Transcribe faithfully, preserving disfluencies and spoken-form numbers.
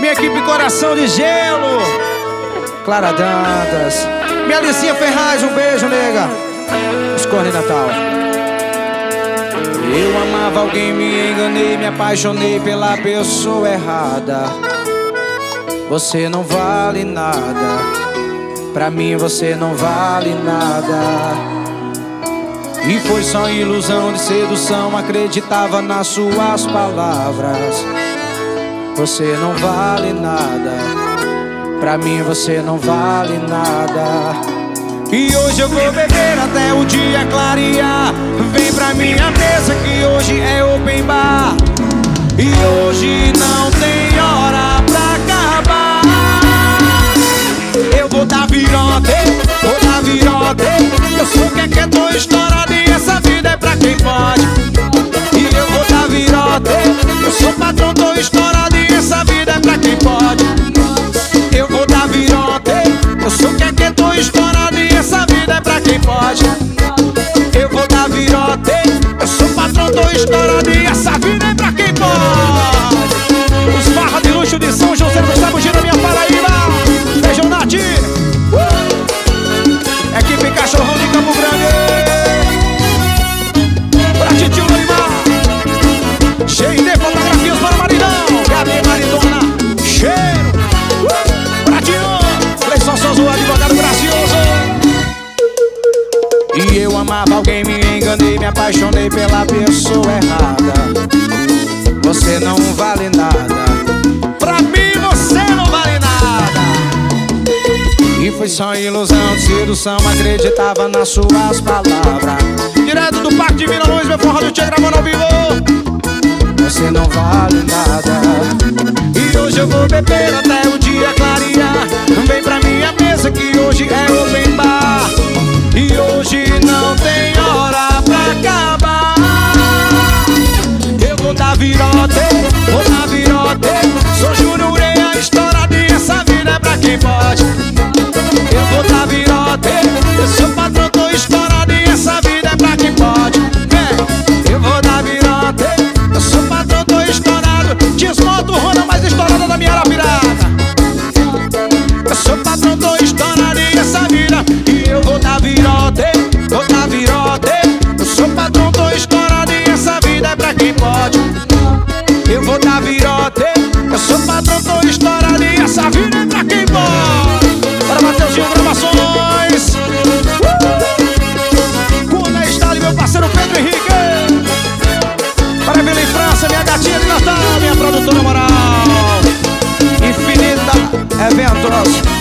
Minha equipe Coração de Gelo, Clara Dantas, minha Alicinha Ferraz, um beijo, nega. Escorre Natal. Eu amava alguém, me enganei, me apaixonei pela pessoa errada. Você não vale nada, pra mim você não vale nada. E foi só ilusão de sedução, acreditava nas suas palavras. Você não vale nada, pra mim você não vale nada. E hoje eu vou beber até o dia clarear. Vem pra minha mesa que hoje é open bar. E hoje não tem hora pra acabar. Eu vou dar virote, vou dar virote. Eu sou quem quer, tô estourado e essa vida é pra quem pode. E eu vou dar virote, eu sou patrão, tô estourado e essa vida é pra quem pode. Eu vou dar virote, eu sou quem quer, tô estourado e essa vida é pra quem pode. Eu vou dar virote, eu sou patrão, tô estourado e essa vida é pra quem pode. Os barra de luxo de São José do Sabugi da minha Paraíba. Beijão, Nath. uh! Equipe Cachorrão de Campo Grande. Pra Titio Lorimar. Cheio de fotografias para o maridão. Gabi Maridona. Cheiro. uh! Pra Tio Cleison Souza, o advogado gracioso. E eu amava alguém, me enganei, me apaixonei pela pessoa errada. Você não vale nada, pra mim você não vale nada. E foi só ilusão de sedução, acreditava nas suas palavras. Direto do Parque de Vila Luz, meu forró do Tchê gravando ao vivo. Você não vale nada. E hoje eu vou beber até o dia clarear. Vem pra minha mesa que hoje é open bar. E hoje não tem hora pra acabar. Eu vou dar virote, vou dar virote. Sou Jurureia, estourado e essa vida é pra quem pode. Eu vou dar virote, eu sou patrão, tô estourado e essa vida é pra quem pode. Vem, eu vou dar virote, eu sou patrão, tô estourado. Desmoto, Rona mais estourada da minha Arapiraca. Eu sou patrão, tô estourado e essa vida. E eu vou dar virote, vou dar virote. Eu sou patrão, tô estourado e essa vida é pra quem pode. Eu vou dar virote, eu sou patrão, tô estourado e essa vida é pra quem pode. Para Mateuzinho Gravações. uh! Cuna Estado e meu parceiro Pedro Henrique. Para Vila em França, minha gatinha de Natal, minha produtora moral. Infinita Eventos.